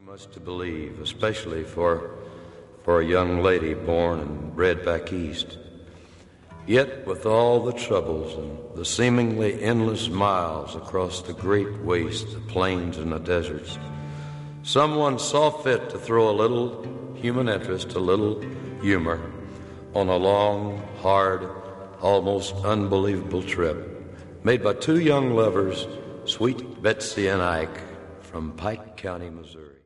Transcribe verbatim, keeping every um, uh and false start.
Much to believe, especially for for a young lady born and bred back east. Yet with all the troubles and the seemingly endless miles across the great wastes, the plains and the deserts, someone saw fit to throw a little human interest, a little humor on a long, hard, almost unbelievable trip made by two young lovers, sweet Betsy and Ike, from Pike County, Missouri.